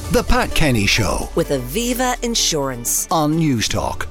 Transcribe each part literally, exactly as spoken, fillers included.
The Pat Kenny Show with Aviva Insurance on Newstalk.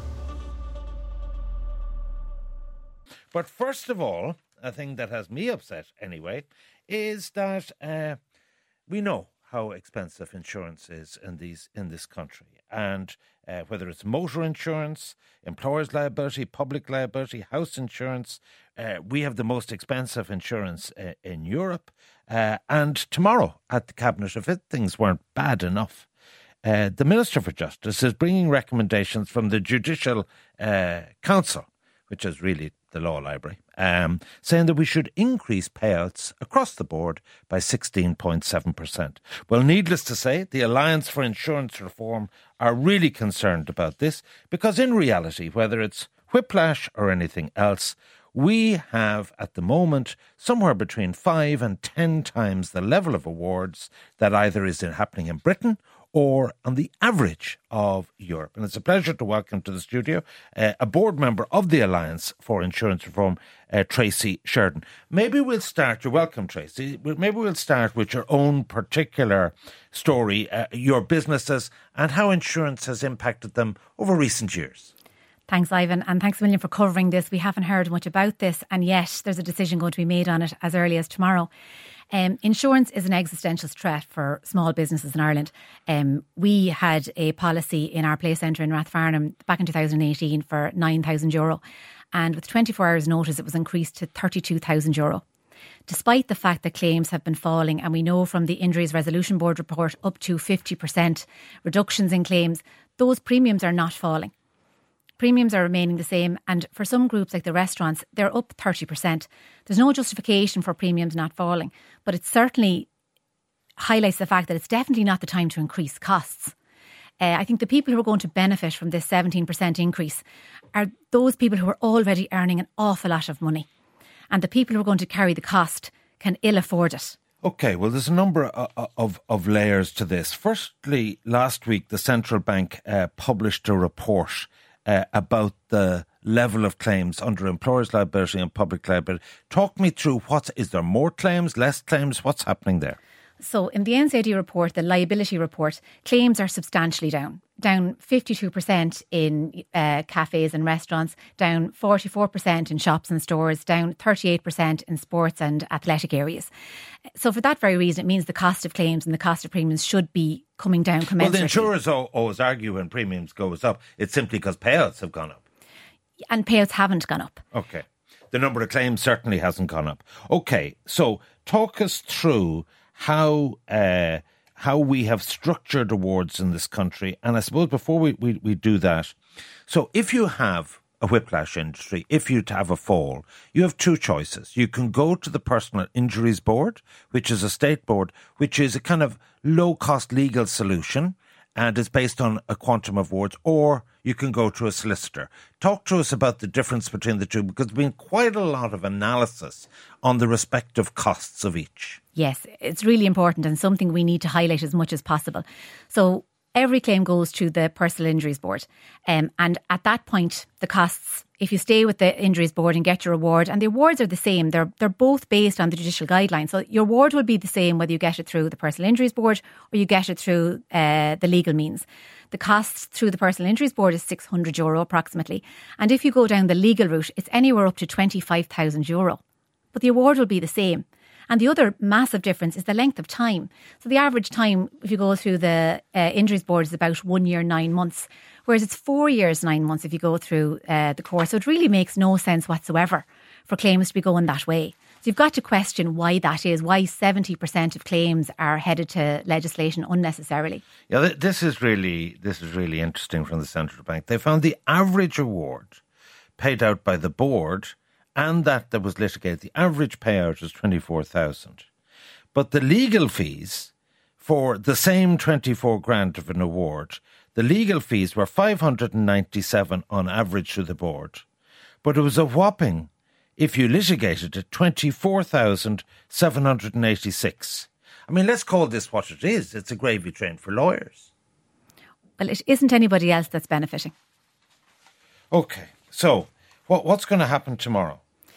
But first of all, a thing that has me upset anyway, is that uh, we know how expensive insurance is in these in this country. And uh, whether it's motor insurance, employer's liability, public liability, house insurance, uh, we have the most expensive insurance uh, in Europe. Uh, and tomorrow at the Cabinet, if it, things weren't bad enough, uh, the Minister for Justice is bringing recommendations from the Judicial uh, Council, which is really the law library, um, saying that we should increase payouts across the board by sixteen point seven percent. Well, needless to say, the Alliance for Insurance Reform are really concerned about this because in reality, whether it's whiplash or anything else, we have at the moment somewhere between five and ten times the level of awards that either is happening in Britain or on the average of Europe. And it's a pleasure to welcome to the studio uh, a board member of the Alliance for Insurance Reform, uh, Tracy Sheridan. Maybe we'll start, you're welcome, Tracy, maybe we'll start with your own particular story, uh, your businesses and how insurance has impacted them over recent years. Thanks, Ivan, and thanks a million for covering this. We haven't heard much about this, and yet there's a decision going to be made on it as early as tomorrow. Um, insurance is an existential threat for small businesses in Ireland. Um, we had a policy in our play centre in Rathfarnham back in two thousand eighteen for nine thousand euro, and with twenty-four hours notice it was increased to thirty-two thousand euro. Despite the fact that claims have been falling, and we know from the Injuries Resolution Board report up to fifty percent reductions in claims, those premiums are not falling. Premiums are remaining the same, and for some groups like the restaurants, they're up thirty percent. There's no justification for premiums not falling, but it certainly highlights the fact that it's definitely not the time to increase costs. Uh, I think the people who are going to benefit from this seventeen percent increase are those people who are already earning an awful lot of money, and the people who are going to carry the cost can ill afford it. OK, well, there's a number of, of, of layers to this. Firstly, last week, the Central Bank uh, published a report Uh, about the level of claims under employers' liability and public liability. Talk me through what is there more claims, less claims? What's happening there? So in the N C I D report, the liability report, claims are substantially down. Down fifty-two percent in uh, cafes and restaurants, down forty-four percent in shops and stores, down thirty-eight percent in sports and athletic areas. So for that very reason, it means the cost of claims and the cost of premiums should be coming down commensurately. Well, the insurers always argue when premiums goes up, it's simply because payouts have gone up. And payouts haven't gone up. OK. The number of claims certainly hasn't gone up. OK, so talk us through how uh, how we have structured awards in this country. And I suppose before we, we, we do that, so if you have a whiplash injury, if you have a fall, you have two choices. You can go to the Personal Injuries Board, which is a state board, which is a kind of low-cost legal solution and is based on a quantum of awards, or you can go to a solicitor. Talk to us about the difference between the two, because there's been quite a lot of analysis on the respective costs of each. Yes, it's really important and something we need to highlight as much as possible. So every claim goes to the Personal Injuries Board. Um, and at that point, the costs, if you stay with the Injuries Board and get your award, and the awards are the same, they're they're both based on the judicial guidelines. So your award will be the same whether you get it through the Personal Injuries Board or you get it through uh, the legal means. The cost through the Personal Injuries Board is six hundred euro approximately. And if you go down the legal route, it's anywhere up to twenty-five thousand euro. But the award will be the same. And the other massive difference is the length of time. So the average time, if you go through the uh, Injuries Board, is about one year, nine months, whereas it's four years, nine months if you go through uh, the course. So it really makes no sense whatsoever for claims to be going that way. So you've got to question why that is, why seventy percent of claims are headed to legislation unnecessarily. Yeah, this is really this is really interesting from the Central Bank. They found the average award paid out by the board and that that was litigated, the average payout was twenty-four thousand. But the legal fees for the same twenty-four grand of an award, the legal fees were five hundred ninety-seven on average to the board. But it was a whopping, if you litigated it, twenty-four thousand seven hundred eighty-six. I mean, let's call this what it is. It's a gravy train for lawyers. Well, it isn't anybody else that's benefiting. OK, so what what's going to happen tomorrow?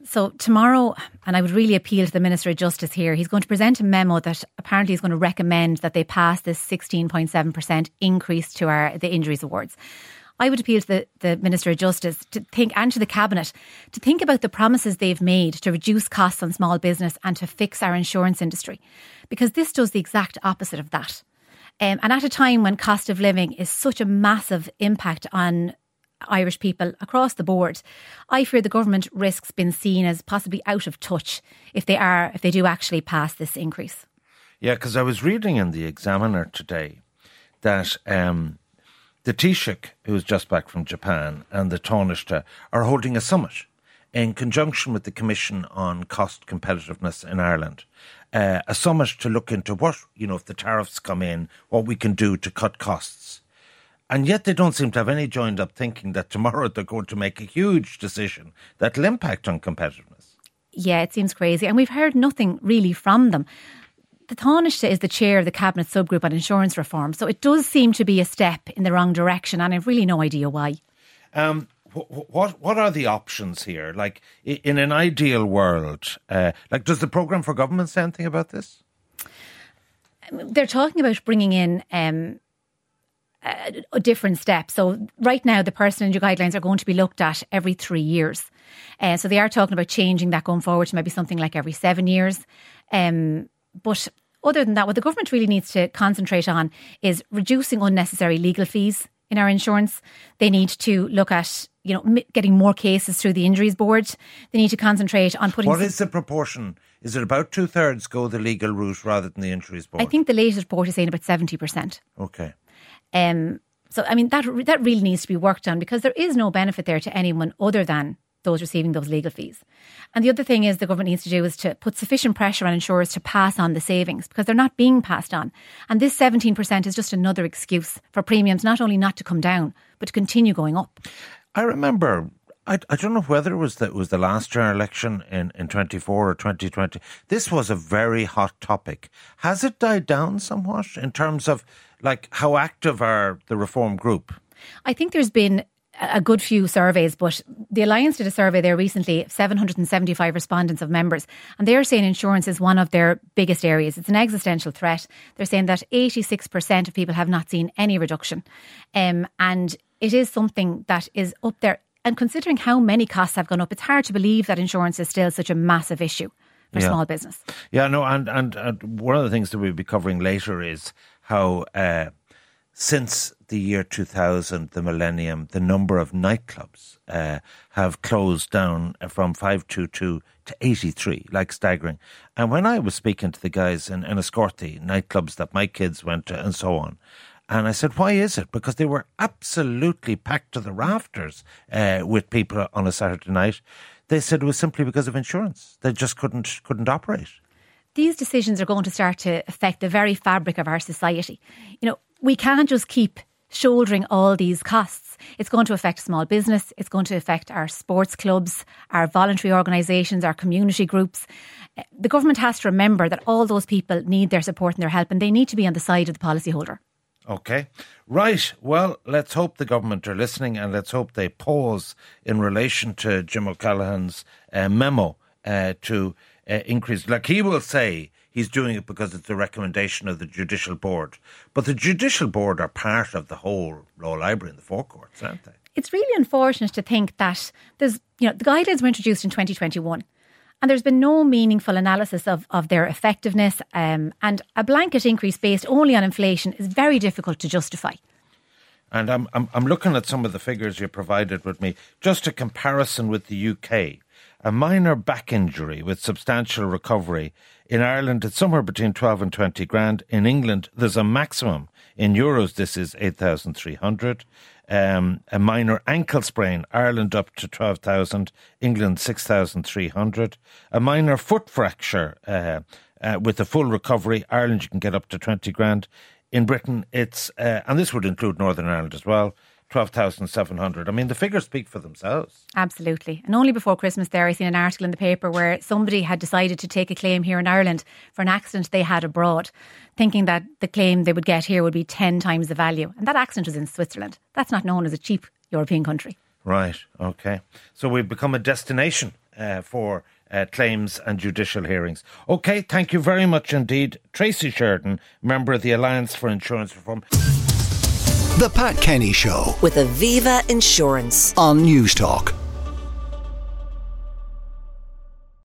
So tomorrow, and I would really appeal to the Minister of Justice here, he's going to present a memo that apparently is going to recommend that they pass this sixteen point seven percent increase to our the injuries awards. I would appeal to the, the Minister of Justice to think, and to the Cabinet, to think about the promises they've made to reduce costs on small business and to fix our insurance industry, because this does the exact opposite of that. Um, and at a time when cost of living is such a massive impact on Irish people across the board, I fear the government risks being seen as possibly out of touch if they are, if they do actually pass this increase. Yeah, because I was reading in the Examiner today that um, the Taoiseach, who's just back from Japan, and the Taoiseach are holding a summit in conjunction with the Commission on Cost Competitiveness in Ireland. Uh, a summit to look into what, you know, if the tariffs come in, what we can do to cut costs. And yet they don't seem to have any joined up thinking that tomorrow they're going to make a huge decision that will impact on competitiveness. Yeah, it seems crazy. And we've heard nothing really from them. The Taoiseach is the chair of the Cabinet subgroup on insurance reform. So it does seem to be a step in the wrong direction, and I've really no idea why. Um, what what are the options here? Like, in an ideal world, uh, like, does the Programme for Government say anything about this? They're talking about bringing in Um, A, a different step. So right now the personal injury guidelines are going to be looked at every three years. Uh, so they are talking about changing that going forward to maybe something like every seven years. Um, but other than that, what the government really needs to concentrate on is reducing unnecessary legal fees in our insurance. They need to look at, you know, m- getting more cases through the Injuries Board. They need to concentrate on putting... What is the proportion? Is it about two thirds go the legal route rather than the Injuries Board? I think the latest report is saying about seventy percent. Okay. Um, so, I mean, that that really needs to be worked on, because there is no benefit there to anyone other than those receiving those legal fees. And the other thing is the government needs to do is to put sufficient pressure on insurers to pass on the savings, because they're not being passed on. And this seventeen percent is just another excuse for premiums not only not to come down, but to continue going up. I remember... I, I don't know whether it was the, it was the last general election in, in twenty-four or twenty twenty. This was a very hot topic. Has it died down somewhat in terms of, like, how active are the Reform group? I think there's been a good few surveys, but the Alliance did a survey there recently, seven hundred seventy-five respondents of members, and they're saying insurance is one of their biggest areas. It's an existential threat. They're saying that eighty-six percent of people have not seen any reduction. Um, and it is something that is up there. And considering how many costs have gone up, it's hard to believe that insurance is still such a massive issue for yeah. small business. Yeah, no, and, and, and one of the things that we'll be covering later is how uh, since the year two thousand, the millennium, the number of nightclubs uh, have closed down from five twenty-two to eighty-three, like staggering. And when I was speaking to the guys in, in Escorty, nightclubs that my kids went to and so on, and I said, why is it? Because they were absolutely packed to the rafters uh, with people on a Saturday night. They said it was simply because of insurance. They just couldn't couldn't operate. These decisions are going to start to affect the very fabric of our society. You know, we can't just keep shouldering all these costs. It's going to affect small business. It's going to affect our sports clubs, our voluntary organisations, our community groups. The government has to remember that all those people need their support and their help, and they need to be on the side of the policyholder. Okay. Right. Well, let's hope the government are listening, and let's hope they pause in relation to Jim O'Callaghan's uh, memo uh, to uh, increase. Like, he will say he's doing it because it's the recommendation of the Judicial Board. But the Judicial Board are part of the whole law library in the forecourts, aren't they? It's really unfortunate to think that there's, you know, the guidelines were introduced in twenty twenty-one. And there's been no meaningful analysis of, of their effectiveness, um, and a blanket increase based only on inflation is very difficult to justify. And I'm, I'm I'm looking at some of the figures you provided with me. Just a comparison with the U K. A minor back injury with substantial recovery. In Ireland, it's somewhere between twelve and twenty grand. In England, there's a maximum. In euros, this is eight thousand three hundred. Um, a minor ankle sprain, Ireland up to twelve thousand, England six thousand three hundred. A minor foot fracture uh, uh, with a full recovery, Ireland you can get up to twenty grand. In Britain, it's, uh, and this would include Northern Ireland as well, twelve thousand seven hundred. I mean, the figures speak for themselves. Absolutely. And only before Christmas there, I seen an article in the paper where somebody had decided to take a claim here in Ireland for an accident they had abroad, thinking that the claim they would get here would be ten times the value. And that accident was in Switzerland. That's not known as a cheap European country. Right, okay. So we've become a destination uh, for uh, claims and judicial hearings. OK, thank you very much indeed. Tracy Sheridan, member of the Alliance for Insurance Reform. The Pat Kenny Show with Aviva Insurance on News Talk.